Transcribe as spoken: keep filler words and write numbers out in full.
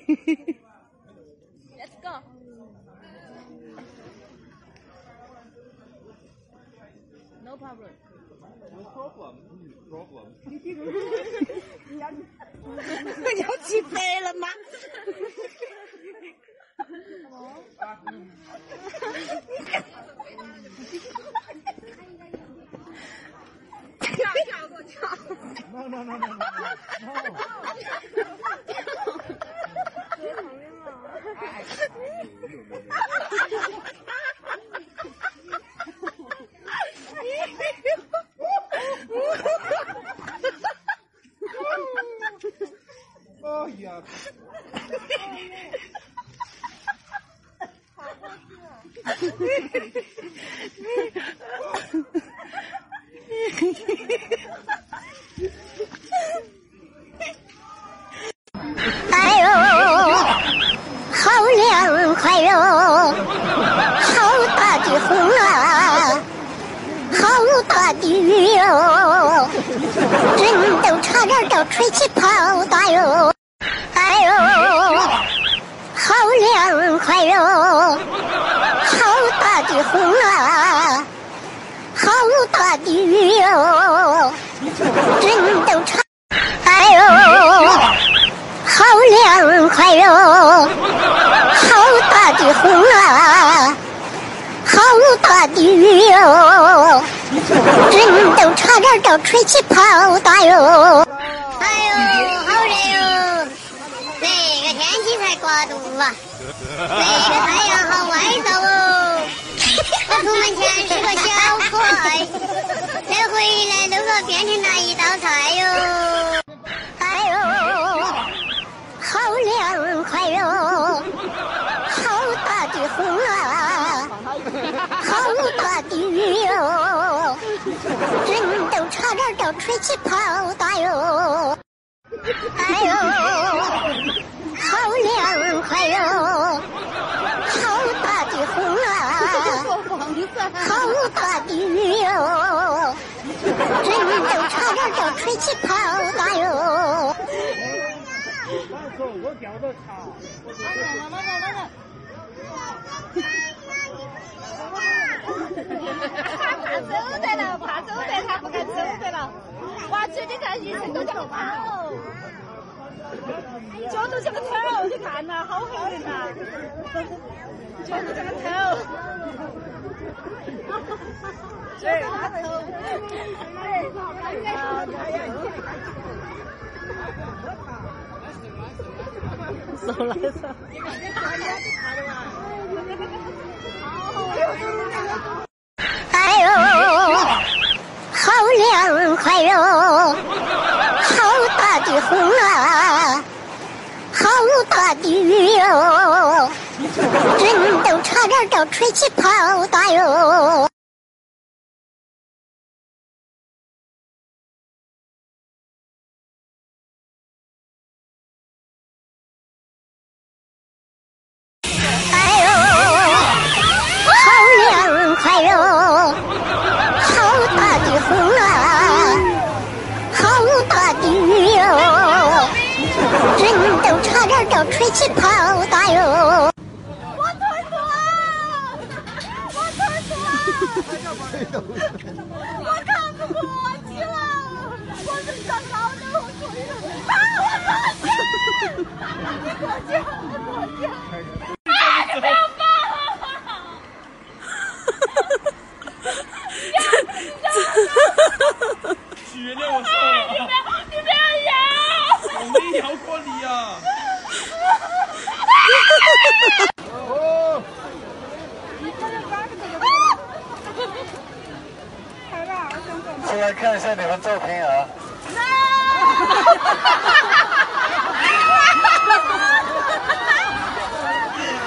Let's go. No problem. No problem. Problem. 你要起飞了吗？ 跳跳过跳。 No no no no no. Oh yeah. 哎呦，好凉快哟，好大的风啊，好大的雨哟，人都差点都吹起泡大哟。哎呦，好凉快哟，好大的风啊，好大的雨哟，人都差。哎呦，好凉快哟，好大的风啊，好大的雨哟，人都差点都吹起泡大哟。哎呦，好热哟！这个天气才刮度啊，这个太阳好外照哦。我出门前是个小可爱，这回来都说变成了一道菜哟。哎呦，好凉快哟，好大的风啊，好大的雨哟，人都差点都吹起泡大哟。哎呦，好凉快哟，好大的风啊，好大的雨哟，人都差点都吹起泡大哟。 我脚都差。 他怕走得了，怕走得，他不敢走得了。哇，这你看一身都像个头，脚都像个头，你看呐，好吓人呐！脚都像个头，这大头，手来手。 哎呦，好凉快哟，好大的风啊，好大的雨哟，人都差点都吹起泡大哟。哎呦，好凉快哟，好大的风啊，好大的雨哟，人都差点都吹起泡大哟。 我腿粗啊！我腿粗啊！我扛不过去了，我是长高的，我腿粗啊！我过去，你过去，我过去。哎，你不要放了！ 许原谅我错了。 你不要，你不要摇！ 我没摇过你啊。哦。 出来看一下你们照片啊。 No！